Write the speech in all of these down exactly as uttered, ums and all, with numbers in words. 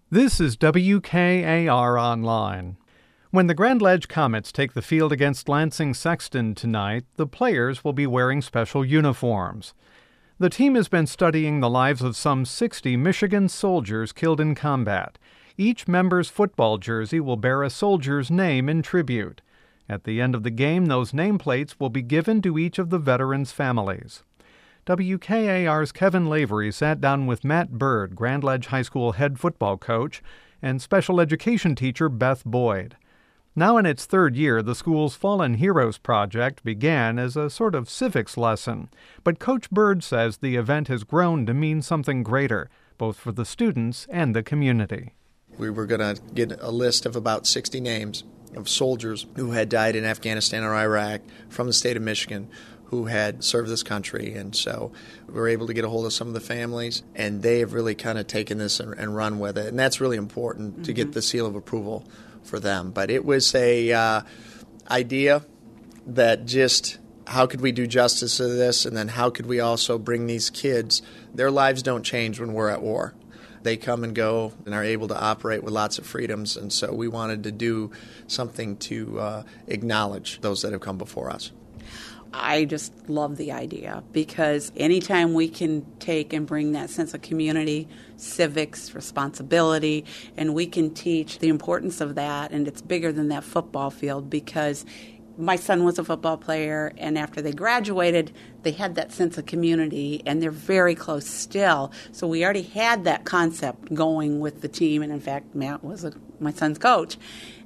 This is W K A R Online. When the Grand Ledge Comets take the field against Lansing Sexton tonight, the players will be wearing special uniforms. The team has been studying the lives of some sixty Michigan soldiers killed in combat. Each member's football jersey will bear a soldier's name in tribute. At the end of the game, those nameplates will be given to each of the veterans' families. W K A R's Kevin Lavery sat down with Matt Bird, Grand Ledge High School head football coach, and special education teacher Beth Boyd. Now in its third year, the school's Fallen Heroes project began as a sort of civics lesson. But Coach Bird says the event has grown to mean something greater, both for the students and the community. We were going to get a list of about sixty names of soldiers who had died in Afghanistan or Iraq from the state of Michigan who had served this country. And so we were able to get a hold of some of the families, and they have really kind of taken this and, and run with it. And that's really important mm-hmm. to get the seal of approval for them. But it was a uh, idea that just how could we do justice to this, and then how could we also bring these kids, their lives don't change when we're at war. They come and go and are able to operate with lots of freedoms, and so we wanted to do something to uh, acknowledge those that have come before us. I just love the idea because anytime we can take and bring that sense of community, civics, responsibility, and we can teach the importance of that, and it's bigger than that football field because my son was a football player, and after they graduated, they had that sense of community, and they're very close still. So we already had that concept going with the team, and in fact, Matt was a, my son's coach,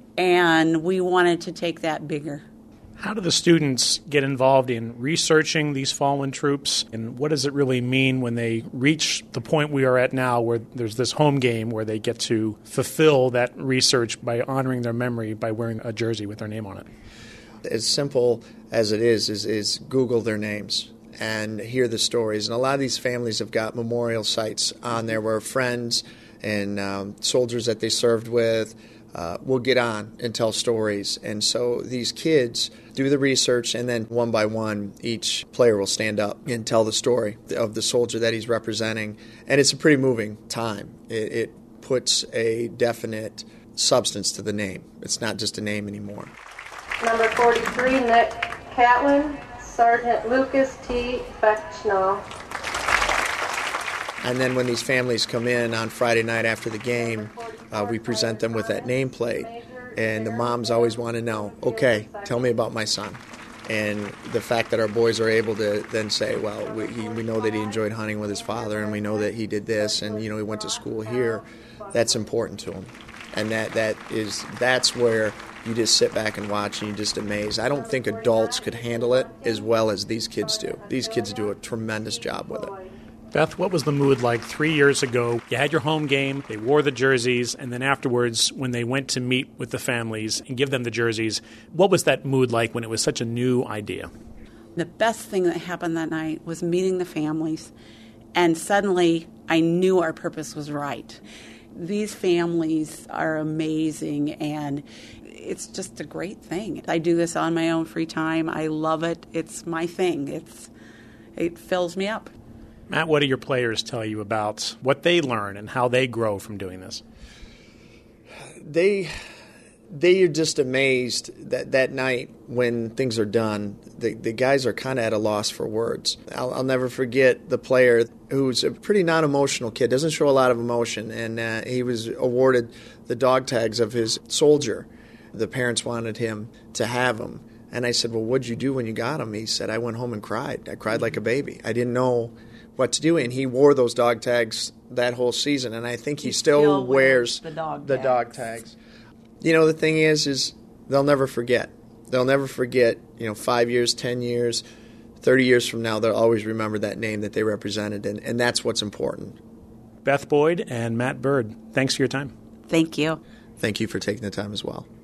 and we wanted to take that bigger. How do the students get involved in researching these fallen troops, and what does it really mean when they reach the point we are at now where there's this home game where they get to fulfill that research by honoring their memory by wearing a jersey with their name on it? As simple as it is, is, is Google their names and hear the stories. And a lot of these families have got memorial sites on there where friends and um, soldiers that they served with uh, will get on and tell stories. And so these kids do the research, and then one by one, each player will stand up and tell the story of the soldier that he's representing. And it's a pretty moving time. It, it puts a definite substance to the name. It's not just a name anymore. Number forty-three, Nick Catlin, Sergeant Lucas T. Beckschnall. And then when these families come in on Friday night after the game, uh, we present them with that nameplate. And the moms always want to know, okay, tell me about my son. And the fact that our boys are able to then say, well, we, he, we know that he enjoyed hunting with his father, and we know that he did this, and, you know, he went to school here, that's important to him. And that that is that's where you just sit back and watch and you're just amazed. I don't think adults could handle it as well as these kids do. These kids do a tremendous job with it. Beth, what was the mood like three years ago? You had your home game, they wore the jerseys, and then afterwards, when they went to meet with the families and give them the jerseys, what was that mood like when it was such a new idea? The best thing that happened that night was meeting the families, and suddenly I knew our purpose was right. These families are amazing, and it's just a great thing. I do this on my own free time. I love it. It's my thing. It's it fills me up. Matt, what do your players tell you about what they learn and how they grow from doing this? They they are just amazed that that night when things are done, the, the guys are kind of at a loss for words. I'll, I'll never forget the player who's a pretty non-emotional kid, doesn't show a lot of emotion, and uh, he was awarded the dog tags of his soldier. The parents wanted him to have them. And I said, well, what'd you do when you got him? He said, I went home and cried. I cried like a baby. I didn't know what to do. And he wore those dog tags that whole season. And I think he, he still, still wears the dog the tags. dog tags. You know, the thing is, is they'll never forget. They'll never forget, you know, five years, ten years, thirty years from now, they'll always remember that name that they represented. And, and that's what's important. Beth Boyd and Matt Bird, thanks for your time. Thank you. Thank you for taking the time as well.